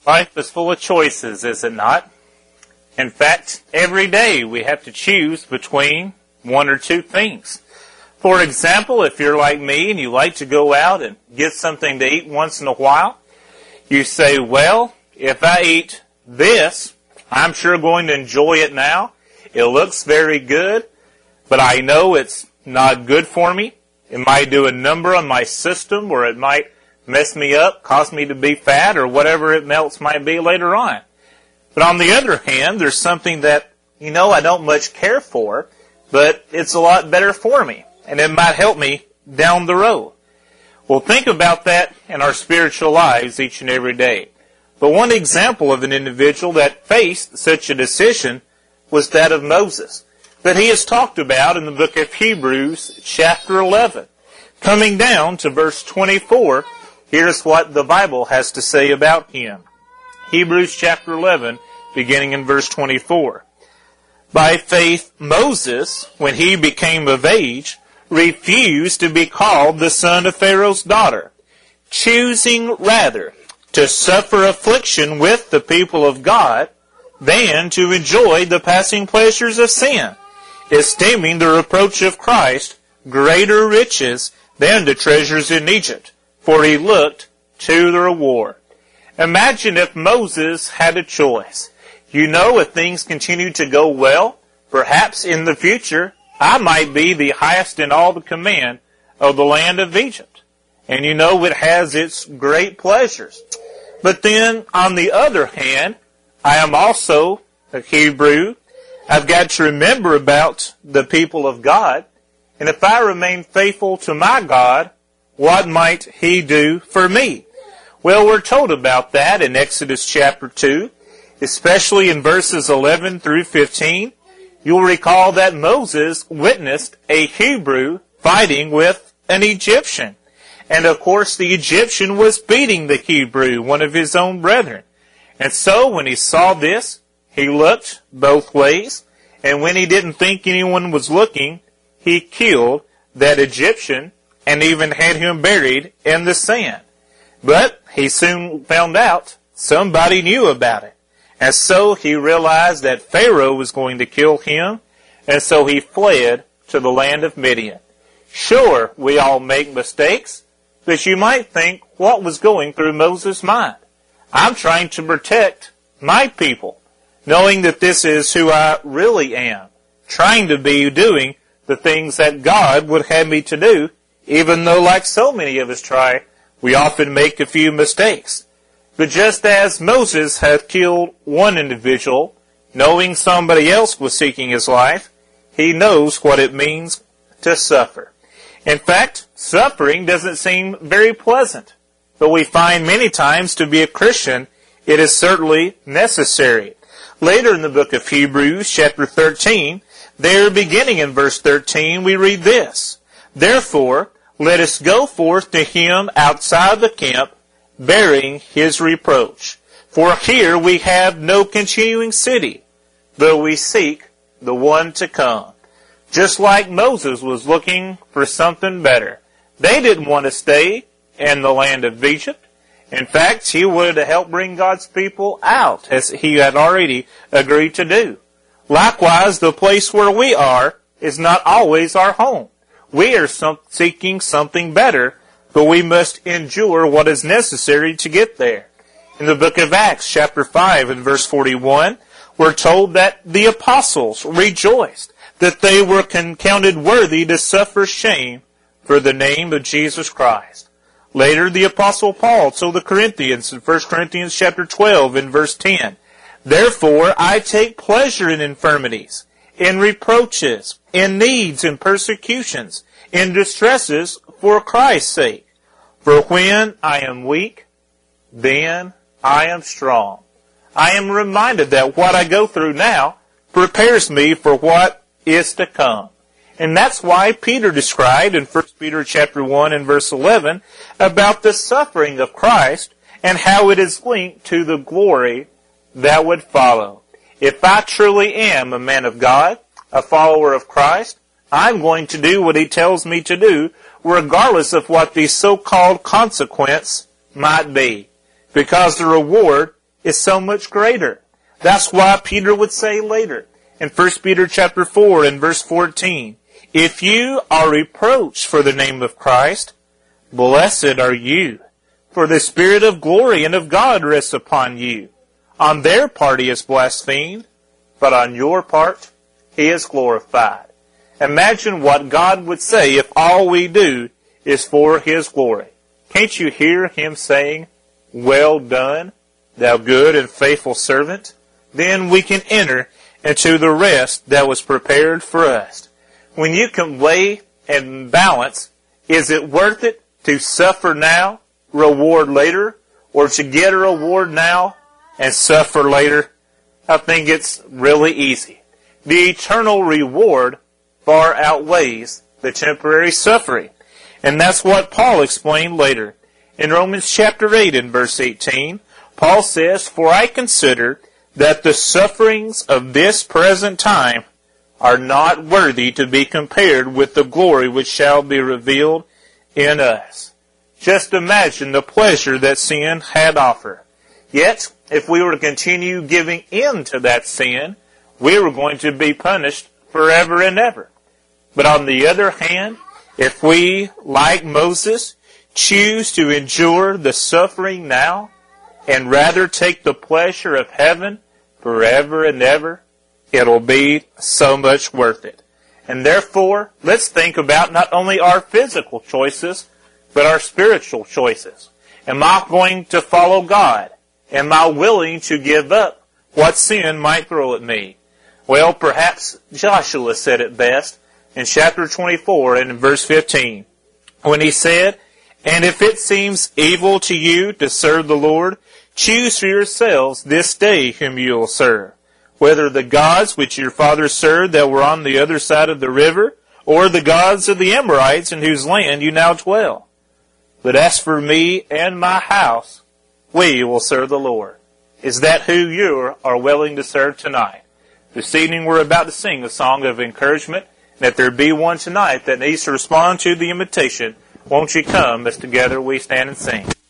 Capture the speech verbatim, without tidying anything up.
Life is full of choices, is it not? In fact, every day we have to choose between one or two things. For example, if you're like me and you like to go out and get something to eat once in a while, you say, well, if I eat this, I'm sure going to enjoy it now. It looks very good, but I know it's not good for me. It might do a number on my system, or it might mess me up, cause me to be fat, or whatever it else might be later on. But on the other hand, there's something that, you know, I don't much care for, but it's a lot better for me, and it might help me down the road. Well, think about that in our spiritual lives each and every day. But one example of an individual that faced such a decision was that of Moses, that he is talked about in the book of Hebrews, chapter eleven. Coming down to verse twenty-four, here's what the Bible has to say about him. Hebrews chapter eleven, beginning in verse twenty-four. By faith, Moses, when he became of age, refused to be called the son of Pharaoh's daughter, choosing rather to suffer affliction with the people of God than to enjoy the passing pleasures of sin, esteeming the reproach of Christ greater riches than the treasures in Egypt, for he looked to the reward. Imagine if Moses had a choice. You know, if things continue to go well, perhaps in the future, I might be the highest in all the command of the land of Egypt. And you know, it has its great pleasures. But then, on the other hand, I am also a Hebrew. I've got to remember about the people of God. And if I remain faithful to my God, what might He do for me? Well, we're told about that in Exodus chapter two, especially in verses eleven through fifteen. You'll recall that Moses witnessed a Hebrew fighting with an Egyptian. And of course, the Egyptian was beating the Hebrew, one of his own brethren. And so, when he saw this, he looked both ways. And when he didn't think anyone was looking, he killed that Egyptian and even had him buried in the sand. But he soon found out somebody knew about it. And so he realized that Pharaoh was going to kill him. And so he fled to the land of Midian. Sure, we all make mistakes. But you might think, what was going through Moses' mind? I'm trying to protect my people, knowing that this is who I really am, trying to be doing the things that God would have me to do, even though, like so many of us try, we often make a few mistakes. But just as Moses had killed one individual, knowing somebody else was seeking his life, he knows what it means to suffer. In fact, suffering doesn't seem very pleasant, but we find many times to be a Christian, it is certainly necessary. Later in the book of Hebrews, chapter thirteen, there beginning in verse thirteen, we read this, Therefore, let us go forth to him outside the camp, bearing his reproach. For here we have no continuing city, though we seek the one to come. Just like Moses was looking for something better. They didn't want to stay in the land of Egypt. In fact, he wanted to help bring God's people out, as he had already agreed to do. Likewise, the place where we are is not always our home. We are some, seeking something better, but we must endure what is necessary to get there. In the book of Acts, chapter five and verse forty-one, we're told that the apostles rejoiced that they were counted worthy to suffer shame for the name of Jesus Christ. Later, the Apostle Paul told the Corinthians in First Corinthians chapter twelve and verse ten, Therefore I take pleasure in infirmities, in reproaches, in needs and persecutions, in distresses for Christ's sake. For when I am weak, then I am strong. I am reminded that what I go through now prepares me for what is to come. And that's why Peter described in First Peter chapter one and verse eleven about the suffering of Christ and how it is linked to the glory that would follow. If I truly am a man of God, a follower of Christ, I'm going to do what He tells me to do, regardless of what the so-called consequence might be, because the reward is so much greater. That's why Peter would say later in First Peter chapter four and verse fourteen, if you are reproached for the name of Christ, blessed are you, for the Spirit of glory and of God rests upon you. On their part he is blasphemed, but on your part he is glorified. Imagine what God would say if all we do is for his glory. Can't you hear him saying, well done, thou good and faithful servant? Then we can enter into the rest that was prepared for us. When you can weigh and balance, is it worth it to suffer now, reward later, or to get a reward now and suffer later? I think it's really easy. The eternal reward far outweighs the temporary suffering. And that's what Paul explained later. In Romans chapter eight and verse eighteen, Paul says, for I consider that the sufferings of this present time are not worthy to be compared with the glory which shall be revealed in us. Just imagine the pleasure that sin had offered. Yet, if we were to continue giving in to that sin, we were going to be punished forever and ever. But on the other hand, if we, like Moses, choose to endure the suffering now and rather take the pleasure of heaven forever and ever, it'll be so much worth it. And therefore, let's think about not only our physical choices, but our spiritual choices. Am I going to follow God? Am I willing to give up what sin might throw at me? Well, perhaps Joshua said it best in chapter twenty-four and in verse fifteen, when he said, and if it seems evil to you to serve the Lord, choose for yourselves this day whom you will serve, whether the gods which your fathers served that were on the other side of the river, or the gods of the Amorites in whose land you now dwell. But as for me and my house, we will serve the Lord. Is that who you are willing to serve tonight? This evening we're about to sing a song of encouragement, and if there be one tonight that needs to respond to the invitation, won't you come as together we stand and sing?